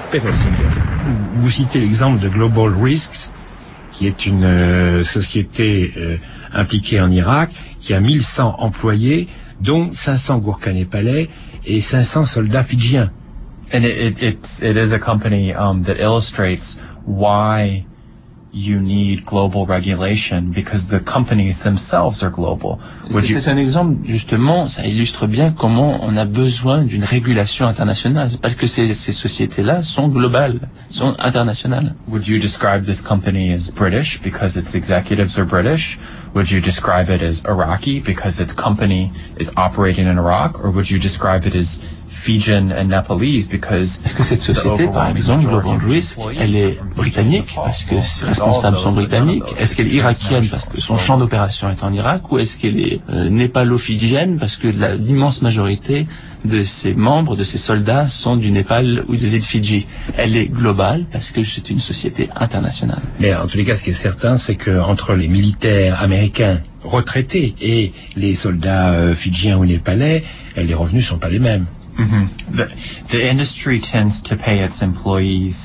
Speaker 5: Peter Singer, vous citez l'exemple de Global Risks, qui est une société impliquée en Irak, qui a 1100 employés, dont 500 Gourkhas népalais et 500 soldats fidjiens.
Speaker 9: And it is a company that illustrates why you need global regulation, because the companies themselves are global.
Speaker 8: C'est un exemple, justement, ça illustre bien comment on a besoin d'une régulation internationale. C'est parce que ces sociétés-là sont globales, sont internationales.
Speaker 9: Would you describe this company as British because its executives are British? Would you describe it as Iraqi because its company is operating in Iraq? Or would you describe it as Fijian and Nepalese because...
Speaker 8: Est-ce que cette société, par exemple, Global Risk, elle est britannique parce que ses responsables sont britanniques? Est-ce qu'elle est irakienne parce que son champ d'opération est en Irak? Ou est-ce qu'elle est népalo-fidjienne parce que l'immense majorité de ses membres, de ses soldats sont du Népal ou des îles Fidji? Elle est globale parce que c'est une société internationale.
Speaker 5: Mais en tous les cas, ce qui est certain, c'est que entre les militaires américains retraités et les soldats fidjiens ou népalais, les revenus sont pas les mêmes.
Speaker 9: Mm-hmm. The industry tends to pay its employees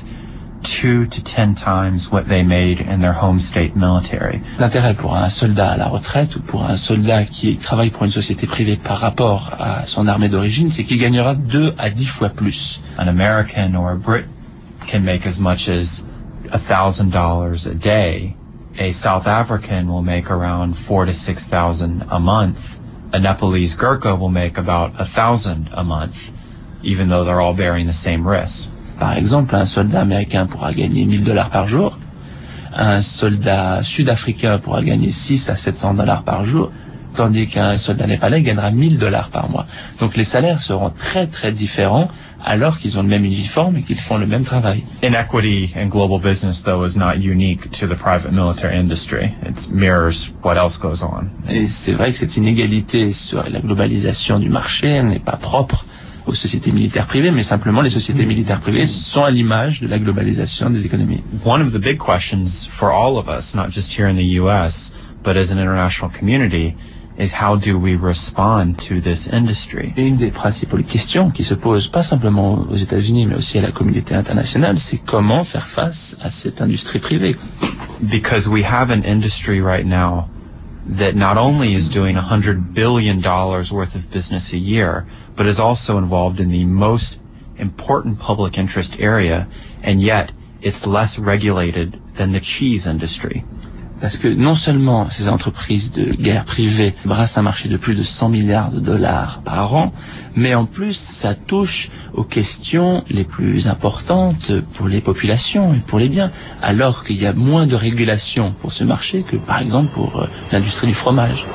Speaker 9: 2 to 10 times what they made in their home state military.
Speaker 8: L'intérêt pour un soldat à la retraite ou pour un soldat qui travaille pour une société privée par rapport à son armée d'origine, c'est qu'il gagnera 2 à 10 fois plus.
Speaker 9: An American or a Brit can make as much as $1,000 a day. A South African will make around 4,000 to 6,000 a month. A Nepalese Gurkha will make about 1,000 a month, even though they're all bearing the same risks.
Speaker 8: Par exemple, un soldat américain pourra gagner $1,000 par jour. Un soldat sud-africain pourra gagner 600 à 700 $ par jour, tandis qu'un soldat népalais gagnera $1,000 par mois. Donc les salaires seront très très différents alors qu'ils ont le même uniforme et qu'ils font le même travail.
Speaker 9: Inequity in global business, though, is not unique to the private military industry. It mirrors what else goes on.
Speaker 8: Et c'est vrai que cette inégalité sur la globalisation du marché n'est pas propre aux sociétés militaires privées, mais simplement les sociétés militaires privées sont à l'image de la globalisation des économies.
Speaker 9: One of the big questions for all of us, not just here in the US, but as an international community, is how do we respond to this industry?
Speaker 8: Une des principales questions qui se posent pas simplement aux États-Unis mais aussi à la communauté internationale, c'est comment faire face à cette industrie privée.
Speaker 9: Because we have an industry right now that not only is doing $100 billion worth of business a year, but is also involved in the most important public interest area, and yet it's less regulated than the cheese industry.
Speaker 8: Parce que non seulement ces entreprises de guerre privée brassent un marché de plus de $100 milliards par an, mais en plus ça touche aux questions les plus importantes pour les populations et pour les biens, alors qu'il y a moins de régulation pour ce marché que par exemple pour l'industrie du fromage.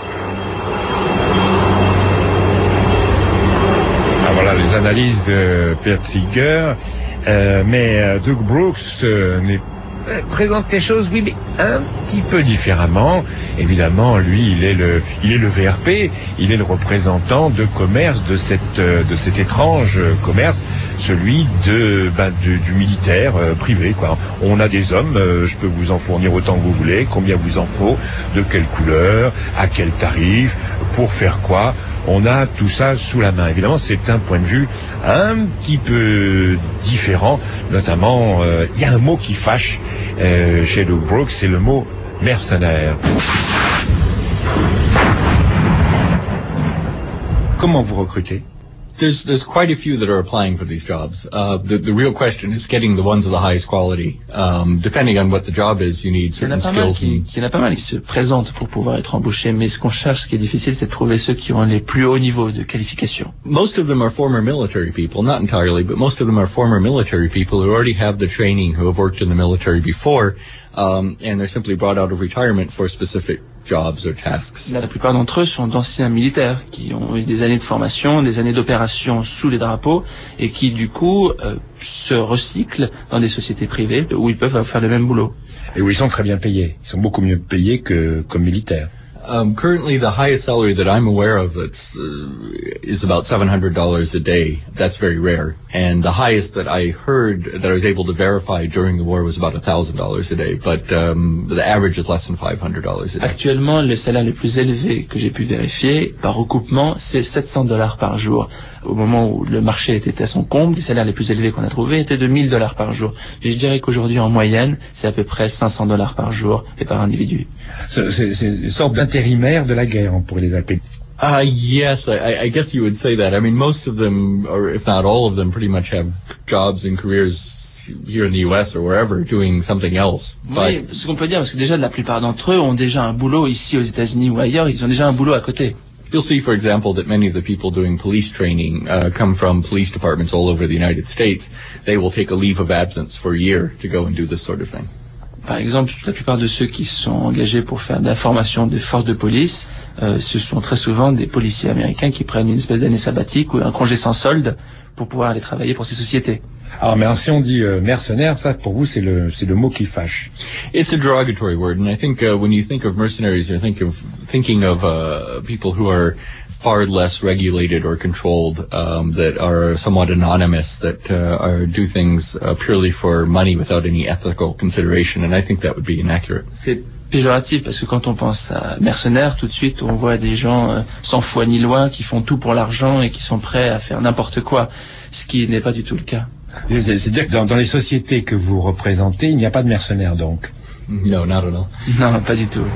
Speaker 5: Ah, voilà les analyses de Peter Singer, mais Doug Brooks présente les choses, oui, mais un petit peu différemment. Évidemment, lui, il est le VRP, il est le représentant de commerce de cet étrange commerce, celui du militaire privé, quoi. On a des hommes, je peux vous en fournir autant que vous voulez, combien vous en faut, de quelle couleur, à quel tarif, pour faire quoi. On a tout ça sous la main. Évidemment, c'est un point de vue un petit peu différent. Notamment, il y a un mot qui fâche chez Doug Brooks, c'est le mot mercenaire. Comment vous recrutez?
Speaker 11: There's quite a few that are applying for these jobs. The real question is getting the ones of the highest quality. Depending on what the job is, you need certain skills.
Speaker 8: Il y en a pas mal qui se présentent pour pouvoir être embauchés, mais ce qu'on cherche, ce qui est difficile, c'est de trouver ceux qui ont les plus hauts niveaux de qualification.
Speaker 11: Most of them are former military people, not entirely, but most of them are former military people who already have the training, who have worked in the military before, and they're simply brought out of retirement for specific jobs or tasks.
Speaker 8: La plupart d'entre eux sont d'anciens militaires qui ont eu des années de formation, des années d'opération sous les drapeaux et qui du coup se recyclent dans des sociétés privées où ils peuvent faire le même boulot.
Speaker 5: Et où ils sont très bien payés. Ils sont beaucoup mieux payés que comme militaires.
Speaker 11: Currently, the highest salary that I'm aware of is about $700 a day. That's very rare. And the highest that I heard that I was able to verify during the war was about $1,000 a day. But the average is less than $500 a day.
Speaker 8: Actuellement, le salaire le plus élevé que j'ai pu vérifier par recoupement, c'est $700 par jour. au moment où le marché était à son comble, les salaires les plus élevés qu'on a trouvés étaient de $1,000 par jour. Et je dirais qu'aujourd'hui, en moyenne, c'est à peu près $500 par jour et par individu.
Speaker 5: C'est une sorte d'intérimaire de la guerre, on pourrait les appeler.
Speaker 11: Yes, I guess you would say that. I mean, most of them, or if not all of them, pretty much have jobs and careers here in the US or wherever doing something else.
Speaker 8: Oui, ce qu'on peut dire, parce que déjà la plupart d'entre eux ont déjà un boulot ici aux États-Unis ou ailleurs, ils ont déjà un boulot à côté.
Speaker 11: You'll see, for example, that many of the people doing police training come from police departments all over the United States. They will take a leave of absence for a year to go and do this sort of thing.
Speaker 8: Par exemple, la plupart de ceux qui sont engagés pour faire de la formation des forces de police, ce sont très souvent des policiers américains qui prennent une espèce d'année sabbatique ou un congé sans solde pour pouvoir aller travailler pour ces sociétés.
Speaker 5: Alors, mais si on dit mercenaire, ça pour vous c'est le mot qui fâche.
Speaker 11: It's a derogatory word, and I think when you think of mercenaries, you're thinking of people who are far less regulated or controlled, that are somewhat anonymous, that do things purely for money without any ethical consideration, and I think that would be inaccurate.
Speaker 8: C'est péjoratif parce que quand on pense à mercenaires, tout de suite on voit des gens sans foi ni loi qui font tout pour l'argent et qui sont prêts à faire n'importe quoi, ce qui n'est pas du tout le cas.
Speaker 5: C'est-à-dire que dans les sociétés que vous représentez, il n'y a pas de mercenaires donc.
Speaker 11: No, not at all.
Speaker 8: Non, pas du tout.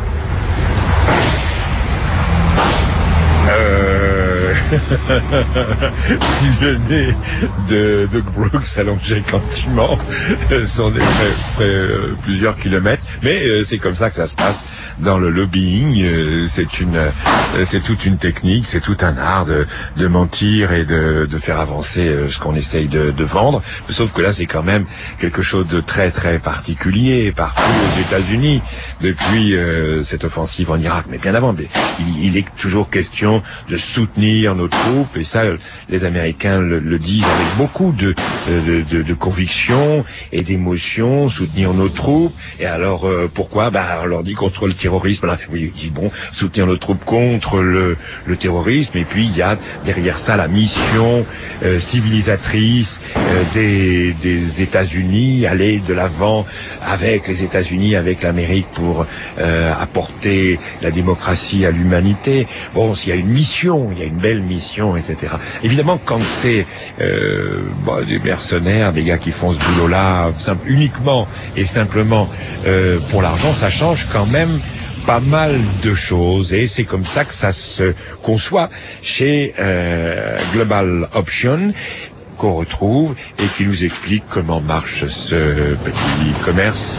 Speaker 5: Si le nez de Doug Brooks allongé gentiment, son nez ferait plusieurs kilomètres, mais c'est comme ça que ça se passe dans le lobbying. C'est toute une technique, c'est tout un art de mentir et de faire avancer ce qu'on essaye de vendre. Sauf que là, c'est quand même quelque chose de très très particulier partout aux États-Unis depuis cette offensive en Irak. Mais bien avant, il est toujours question de soutenir nos troupes, et ça, les Américains le disent avec beaucoup de conviction et d'émotion, soutenir nos troupes. Et alors, pourquoi? On leur dit contre le terrorisme. Là, oui, ils disent bon, soutenir nos troupes contre le terrorisme. Et puis il y a derrière ça la mission civilisatrice des États-Unis, aller de l'avant avec les États-Unis, avec l'Amérique pour apporter la démocratie à l'humanité. Bon, s'il y a une mission, il y a une belle mission, etc. Évidemment, quand c'est des mercenaires, des gars qui font ce boulot-là uniquement et simplement pour l'argent, ça change quand même pas mal de choses, et c'est comme ça que ça se conçoit chez Global Option, qu'on retrouve et qui nous explique comment marche ce petit commerce.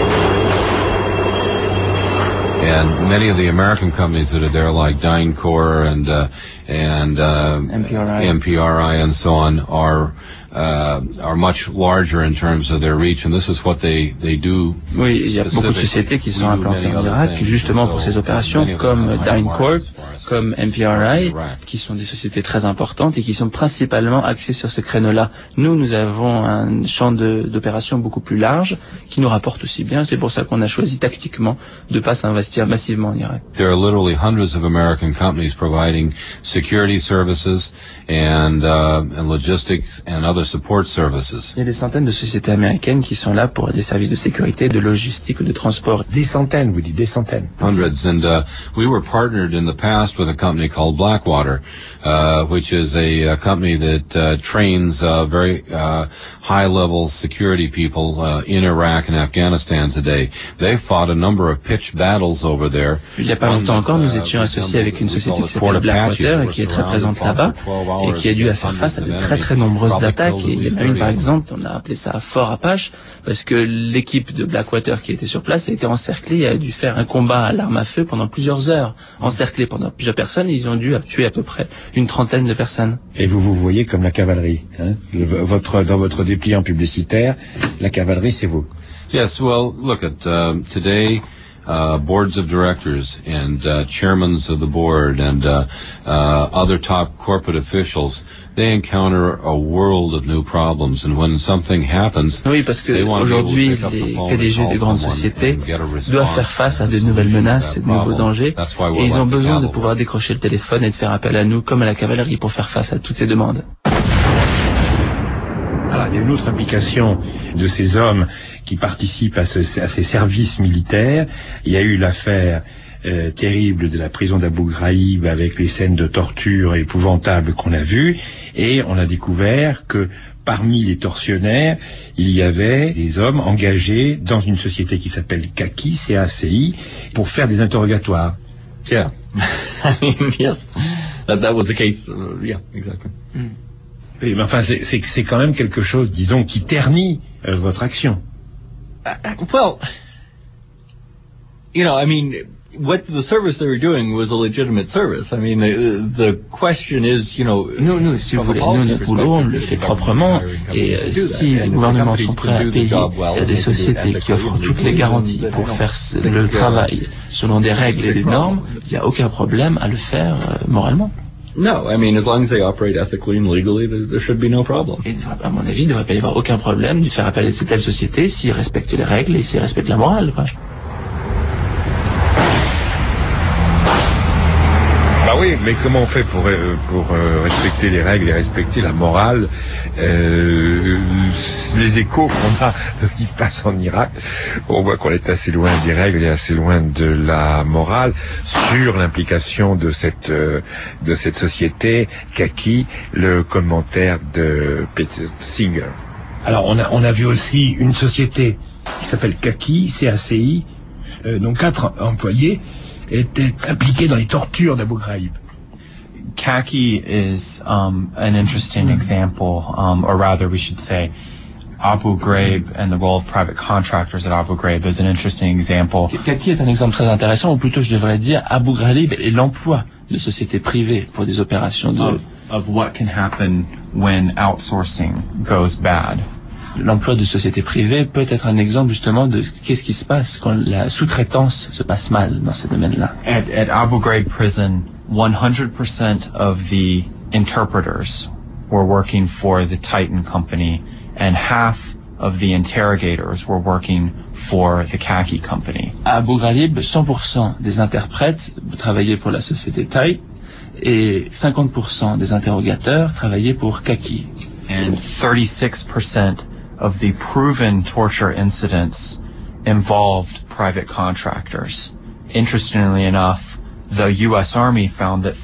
Speaker 1: And many of the American companies that are there, like DynCorp and MPRI and so on, are much larger in terms of their reach, and this is what they do.
Speaker 8: Oui, il y a beaucoup de sociétés qui sont implantées en Irak justement pour ces opérations, comme DynCorp, comme MPRI, qui sont des sociétés très importantes et qui sont principalement axées sur ce créneau-là. Nous avons un champ d'opérations beaucoup plus large qui nous rapporte aussi bien. C'est pour ça qu'on a choisi tactiquement de pas s'investir massivement en Irak.
Speaker 1: There are literally hundreds of American companies providing security services and logistics and other support services.
Speaker 8: Il y a des centaines de sociétés américaines qui sont là pour des services de sécurité, de logistique ou de transport.
Speaker 5: Des centaines, vous dites des centaines.
Speaker 1: Hundreds, and we were partnered in the past with a company called Blackwater, which is a company that trains very high-level security people in Iraq and Afghanistan today. They fought a number of pitched battles over there.
Speaker 8: Il y a pas longtemps encore, nous étions associés avec une société qui s'appelle Blackwater et qui est très présente là-bas et qui a dû faire face à de très très nombreuses attaques. Et il y en a une, par exemple, on a appelé ça Fort Apache, parce que l'équipe de Blackwater qui était sur place a été encerclée et a dû faire un combat à l'arme à feu pendant plusieurs heures, encerclés pendant plusieurs personnes, et ils ont dû tuer à peu près une trentaine de personnes.
Speaker 5: Et vous voyez comme la cavalerie, hein? Dans votre dépliant publicitaire, la cavalerie, c'est vous.
Speaker 1: Yes, well, look at today. Boards of directors and chairmen of the board and other top corporate officials, they encounter a world of new problems, and when something happens,
Speaker 8: oui, parce que aujourd'hui, les PDG de grandes sociétés doivent faire face à de nouvelles menaces et de nouveaux dangers, et ils ont besoin de pouvoir décrocher le téléphone et de faire appel à nous, comme à la cavalerie, pour faire face à toutes ces demandes.
Speaker 5: Alors, il y a une autre implication de ces hommes qui participent à ces services militaires. Il y a eu l'affaire terrible de la prison d'Abu Ghraib avec les scènes de torture épouvantables qu'on a vues, et on a découvert que parmi les tortionnaires, il y avait des hommes engagés dans une société qui s'appelle CACI, C-A-C-I, pour faire des interrogatoires.
Speaker 11: Yeah. I mean, yes. That was the case. Yeah, exactly.
Speaker 5: Oui, mais enfin, c'est quand même quelque chose, disons, qui ternit votre action.
Speaker 11: Well, you know, I mean, what the service they were doing was a legitimate service. I mean, the question is, you know,
Speaker 8: nous, si vous voulez, nous, notre boulot, on le fait proprement, et si les gouvernements sont prêts à payer, il y a des sociétés qui offrent toutes les garanties pour faire le travail selon des règles et des normes, il n'y a aucun problème à le faire moralement.
Speaker 11: No, I mean, as long as they operate ethically and legally, there should be no problem.
Speaker 8: Et à mon avis, il ne devrait pas y avoir aucun problème de faire appel à cette telle société s'ils respectent les règles et s'ils respectent la morale, quoi.
Speaker 5: Bah oui, mais comment on fait pour respecter les règles et respecter la morale? Les échos qu'on a de ce qui se passe en Irak, on voit qu'on est assez loin des règles et assez loin de la morale sur l'implication de cette société CACI, le commentaire de Peter Singer. Alors on a vu aussi une société qui s'appelle CACI, C-A-C-I, dont 4 employés étaient impliqués dans les tortures d'Abu Ghraib.
Speaker 9: CACI is an interesting example, or rather we should say Abu Ghraib and the role of private contractors at Abu Ghraib is an interesting example.
Speaker 8: CACI est un exemple très intéressant, ou plutôt je devrais dire Abu Ghraib et l'emploi de sociétés privées pour des opérations
Speaker 9: of what can happen when outsourcing goes bad.
Speaker 8: L'emploi de sociétés privées peut être un exemple justement de qu'est-ce qui se passe quand la sous-traitance se passe mal dans ces domaines-là.
Speaker 9: At Abu Ghraib prison, 100% of the interpreters were working for the Titan company, and half of the interrogators were working for the CACI company.
Speaker 8: À Abu Ghraib, 100% des interprètes travaillaient pour la société Titan et 50% des interrogateurs travaillaient pour CACI.
Speaker 9: And 36% of the proven torture incidents involved private contractors. Interestingly enough, the U.S. Army found that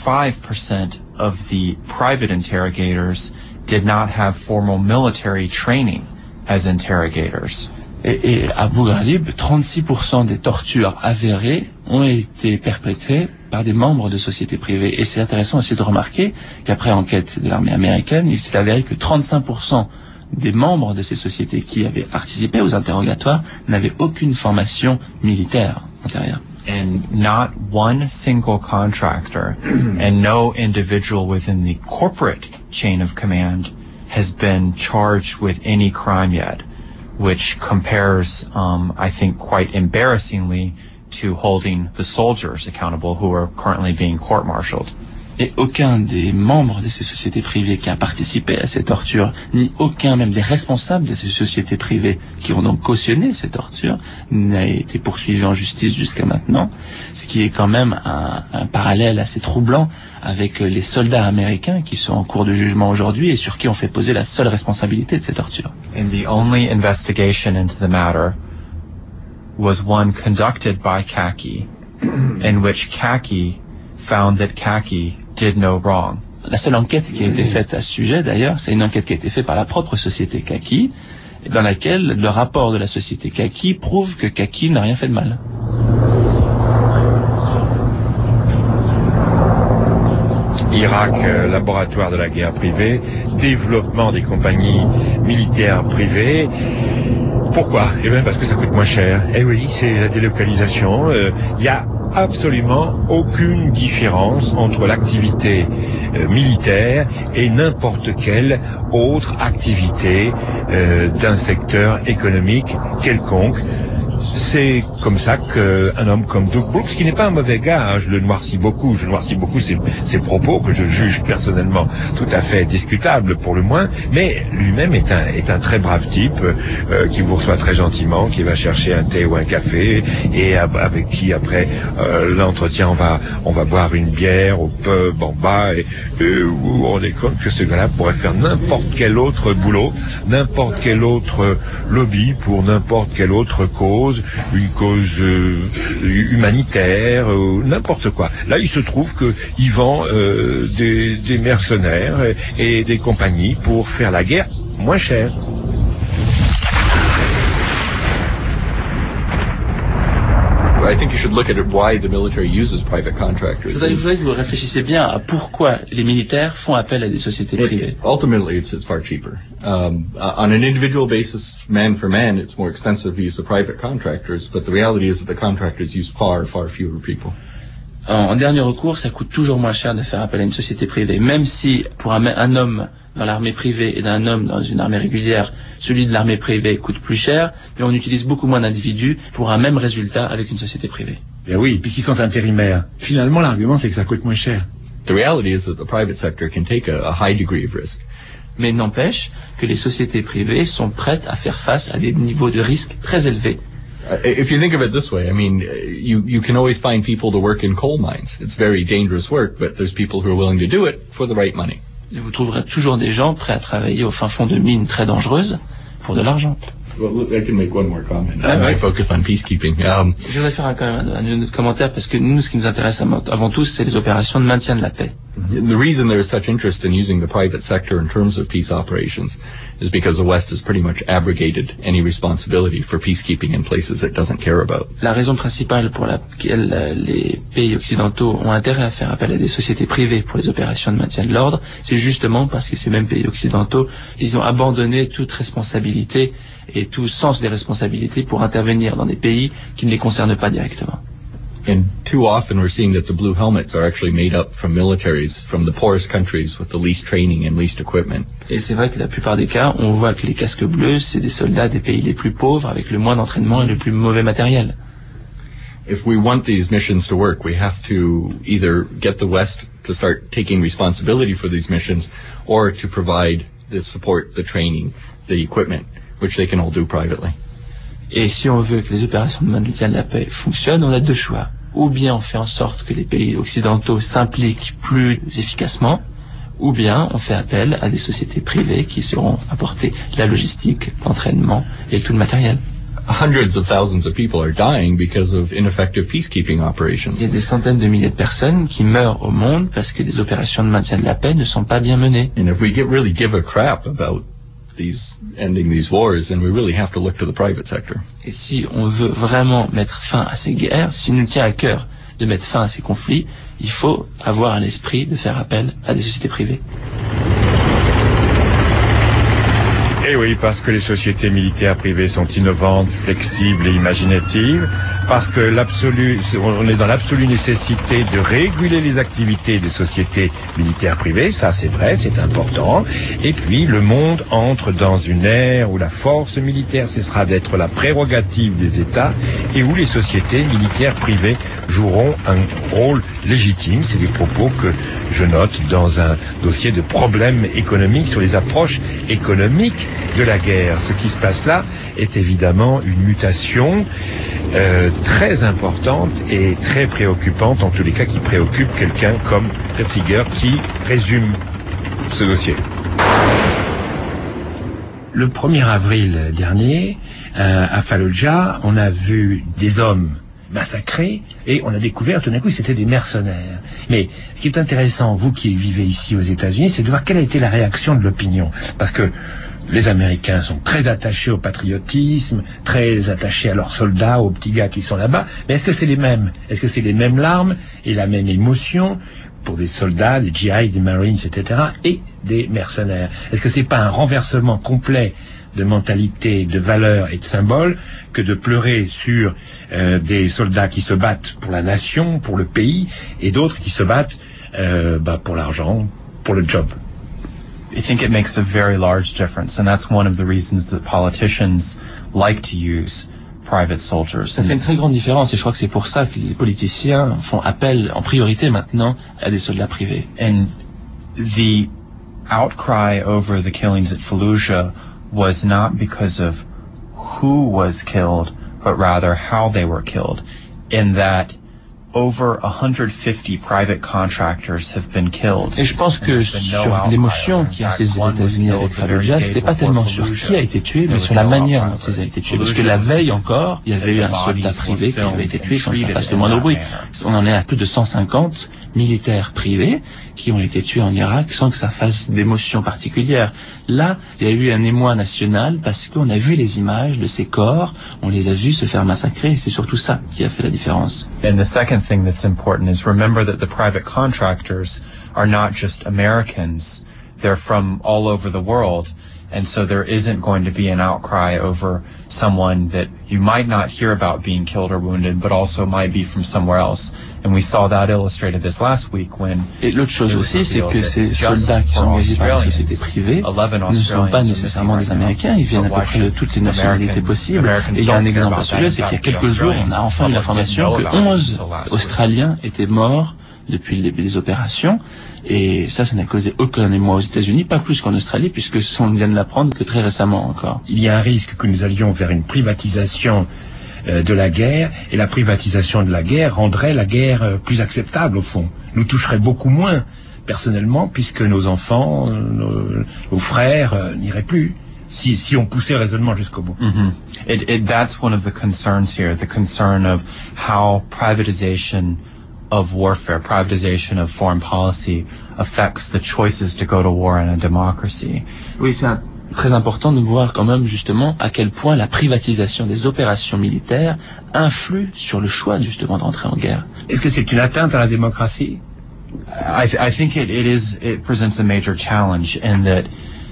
Speaker 9: 35% of the private interrogators did not have formal military training as interrogators.
Speaker 8: Et à Abu Ghraib, 36% des tortures avérées ont été perpétrées par des membres de sociétés privées. Et c'est intéressant aussi de remarquer qu'après enquête de l'armée américaine, il s'est avéré que 35% des membres de ces sociétés qui avaient participé aux interrogatoires n'avaient aucune formation militaire antérieure.
Speaker 9: And not one single contractor and no individual within the corporate chain of command has been charged with any crime yet, which compares, I think, quite embarrassingly to holding the soldiers accountable who are currently being court-martialed.
Speaker 8: Et aucun des membres de ces sociétés privées qui a participé à ces tortures, ni aucun même des responsables de ces sociétés privées qui ont donc cautionné ces tortures, n'a été poursuivi en justice jusqu'à maintenant, ce qui est quand même un parallèle assez troublant avec les soldats américains qui sont en cours de jugement aujourd'hui et sur qui on fait poser la seule responsabilité de ces tortures.
Speaker 9: And the only investigation into the matter was one conducted by CACI, in which CACI found that CACI did no wrong.
Speaker 8: La seule enquête qui a été faite à ce sujet, d'ailleurs, c'est une enquête qui a été faite par la propre société CACI, dans laquelle le rapport de la société CACI prouve que CACI n'a rien fait de mal.
Speaker 5: Irak, laboratoire de la guerre privée, développement des compagnies militaires privées. Pourquoi? Eh bien parce que ça coûte moins cher. Eh oui, c'est la délocalisation. Il y a absolument aucune différence entre l'activité militaire et n'importe quelle autre activité d'un secteur économique quelconque. C'est comme ça qu'un homme comme Doug Brooks, qui n'est pas un mauvais gars, hein, je noircis beaucoup ses propos que je juge personnellement tout à fait discutables pour le moins, mais lui-même est un très brave type qui vous reçoit très gentiment, qui va chercher un thé ou un café et avec qui après l'entretien on va boire une bière au pub en bas et vous vous rendez compte que ce gars-là pourrait faire n'importe quel autre boulot, n'importe quel autre lobby pour n'importe quelle autre cause. humanitaire, n'importe quoi. Là, il se trouve que il vend des mercenaires et des compagnies pour faire la guerre moins cher.
Speaker 11: I think you should look at why the military uses private contractors.
Speaker 8: Je voudrais que vous réfléchissiez bien à pourquoi les militaires font appel à des sociétés privées.
Speaker 11: Ultimately, it's far cheaper. On an individual basis, man for man, it's more expensive to use the private contractors, but the reality is that the contractors use far fewer people.
Speaker 8: En dernier recours, ça coûte toujours moins cher de faire appel à une société privée, même si pour un homme dans l'armée privée et d'un homme dans une armée régulière, celui de l'armée privée coûte plus cher, mais on utilise beaucoup moins d'individus pour un même résultat avec une société privée.
Speaker 5: Ben oui, puisqu'ils sont intérimaires. Finalement, l'argument, c'est que ça coûte moins cher.
Speaker 11: The reality is that the private sector can take a high degree of risk.
Speaker 8: Mais n'empêche que les sociétés privées sont prêtes à faire face à des niveaux de risque très élevés.
Speaker 11: If you think of it this way, I mean, you can always find people to work in coal mines. It's very dangerous work, but there's people who are willing to do it for the right money.
Speaker 8: Vous trouverez toujours des gens prêts à travailler au fin fond de mines très dangereuses pour de l'argent.
Speaker 11: Well, I can make one more comment. I focus on peacekeeping.
Speaker 8: Je voudrais faire quand même un autre commentaire parce que nous, ce qui nous intéresse avant tout, c'est les opérations de maintien de la paix.
Speaker 11: The reason there is such interest in using the private sector in terms of peace operations is because the West has pretty much abrogated any responsibility for peacekeeping in places it doesn't care about.
Speaker 8: La raison principale pour laquelle les pays occidentaux ont intérêt à faire appel à des sociétés privées pour les opérations de maintien de l'ordre, c'est justement parce que ces mêmes pays occidentaux, ils ont abandonné toute responsabilité et tout sens des responsabilités pour intervenir dans des pays qui ne les concernent pas directement.
Speaker 11: And too often we're seeing that the blue helmets are actually made up from militaries from the poorest countries with the least training and least equipment.
Speaker 8: Et c'est vrai que la plupart des cas, on voit que les casques bleus, c'est des soldats des pays les plus pauvres avec le moins d'entraînement et le plus mauvais matériel.
Speaker 11: If we want these missions to work, we have to either get the West to start taking responsibility for these missions or to provide the support, the training, the equipment, which they can all do privately.
Speaker 8: Et si on veut que les opérations de maintien de la paix fonctionnent, on a deux choix. Ou bien on fait en sorte que les pays occidentaux s'impliquent plus efficacement, ou bien on fait appel à des sociétés privées qui sauront apporter la logistique, l'entraînement et tout le matériel.
Speaker 11: Hundreds of thousands of people are dying because of ineffective peacekeeping operations.
Speaker 8: Il y a des centaines de milliers de personnes qui meurent au monde parce que les opérations de maintien de la paix ne sont pas bien menées.
Speaker 11: And if we really give a crap about ending these wars, then we really have to look to the private sector.
Speaker 8: Et si on veut vraiment mettre fin à ces guerres, s'il nous tient à cœur de mettre fin à ces conflits, il faut avoir à l'esprit de faire appel à des sociétés privées.
Speaker 5: Et oui, parce que les sociétés militaires privées sont innovantes, flexibles et imaginatives, parce que on est dans l'absolue nécessité de réguler les activités des sociétés militaires privées, ça c'est vrai, c'est important. Et puis le monde entre dans une ère où la force militaire cessera d'être la prérogative des États et où les sociétés militaires privées joueront un rôle légitime. C'est des propos que je note dans un dossier de problèmes économiques sur les approches économiques de la guerre. Ce qui se passe là est évidemment une mutation très importante et très préoccupante, en tous les cas qui préoccupe quelqu'un comme Retziger qui résume ce dossier.
Speaker 12: Le 1er avril dernier, à Fallujah, on a vu des hommes massacrés et on a découvert tout d'un coup que c'était des mercenaires. Mais ce qui est intéressant, vous qui vivez ici aux États-Unis, c'est de voir quelle a été la réaction de l'opinion. Parce que les Américains sont très attachés au patriotisme, très attachés à leurs soldats, aux petits gars qui sont là-bas. Mais est-ce que c'est les mêmes? Est-ce que c'est les mêmes larmes et la même émotion pour des soldats, des GIs, des Marines, etc. et des mercenaires? Est-ce que c'est pas un renversement complet de mentalité, de valeurs et de symboles que de pleurer sur des soldats qui se battent pour la nation, pour le pays, et d'autres qui se battent pour l'argent, pour le job?
Speaker 9: I think it makes a very large difference, and that's one of the reasons that politicians like to use private soldiers.
Speaker 8: Ça fait une très grande différence, et je crois que c'est pour ça que les politiciens font appel en priorité maintenant à des soldats privés.
Speaker 9: And the outcry over the killings at Fallujah was not because of who was killed, but rather how they were killed, in that over 150 private contractors have been killed.
Speaker 8: Et je pense que sur l'émotion qui a saisi les États-Unis avec Fallujah, c'était pas tellement sur qui a été tué, mais sur la manière dont ils ont été tués. Parce que la veille encore, il y avait eu un soldat privé qui avait été tué sans que ça fasse le moindre bruit. On en est à plus de 150 militaires privés qui ont été tués en Irak sans que ça fasse d'émotion particulière. Là, il y a eu un émoi national parce qu'on a vu les images de ces corps, on les a vus se faire massacrer, et c'est surtout ça qui a fait la différence.
Speaker 9: And the second thing that's important is remember that the private contractors are not just Americans. They're from all over the world. And so there isn't going to be an outcry over someone that you might not hear about being killed or wounded, but also might be from somewhere else. And we saw that illustrated this last week when...
Speaker 8: Et l'autre chose aussi, c'est que ces soldats qui sont engagés par les sociétés privées ne sont pas nécessairement des Américains, ils viennent à peu près de toutes les nationalités possibles. Et il y a un exemple à ce sujet, c'est qu'il y a quelques jours, on a enfin eu l'information que 11 Australiens étaient morts depuis les opérations. Et ça n'a causé aucun émoi aux États-Unis, pas plus qu'en Australie, puisque on vient de l'apprendre que très récemment encore.
Speaker 12: Il y a un risque que nous allions vers une privatisation de la guerre, et la privatisation de la guerre rendrait la guerre plus acceptable au fond. Nous toucherait beaucoup moins personnellement, puisque nos enfants, nos frères n'iraient plus. Si on poussait le raisonnement jusqu'au bout.
Speaker 9: That's one of the concerns here, the concern of how privatization of warfare, privatization of foreign policy affects the choices to go to war in a democracy.
Speaker 8: Oui, c'est très important de voir quand même justement à quel point la privatisation des opérations militaires influe sur le choix justement d'entrer en guerre.
Speaker 12: Est-ce que c'est une atteinte à la démocratie?
Speaker 9: I think it presents a major challenge in that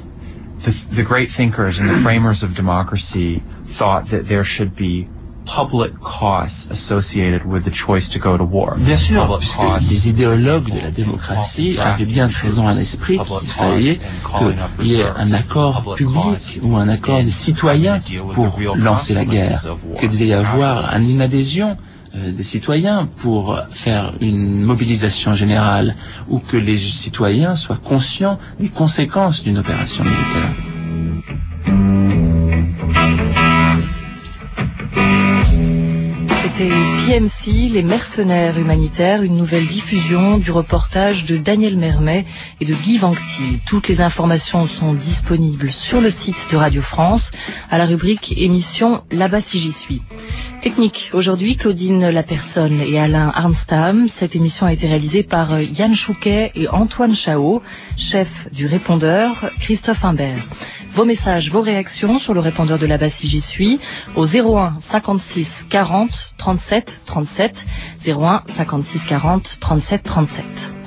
Speaker 9: the great thinkers and the framers of democracy thought that there should be public costs associated with the choice to go to war.
Speaker 8: Bien sûr, puisque les idéologues de la démocratie avaient bien présent à l'esprit qu'il fallait qu'il y ait un accord public ou un accord des citoyens pour lancer la guerre, qu'il devait y avoir une adhésion des citoyens pour faire une mobilisation générale, ou que les citoyens soient conscients des conséquences d'une opération militaire.
Speaker 13: C'était PMC, les mercenaires humanitaires, une nouvelle diffusion du reportage de Daniel Mermet et de Guy Vanctil. Toutes les informations sont disponibles sur le site de Radio France, à la rubrique émission Là-bas si j'y suis. Technique, aujourd'hui, Claudine Lapersonne et Alain Arnstam. Cette émission a été réalisée par Yann Chouquet et Antoine Chao, chef du répondeur Christophe Imbert. Vos messages, vos réactions sur le répondeur de Là-bas si j'y suis au 01 56 40 37 37, 01 56 40 37 37.